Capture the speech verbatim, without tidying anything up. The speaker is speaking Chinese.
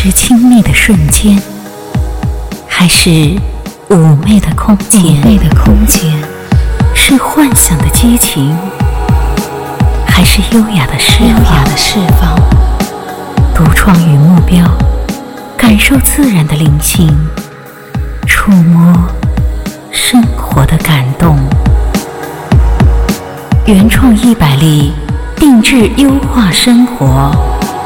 是亲密的瞬间，还是妩媚的空间？妩媚的空间，是幻想的激情，还是优雅的释放？优雅的释放。独创与目标，感受自然的灵性，触摸生活的感动。原创一百例，定制优化生活。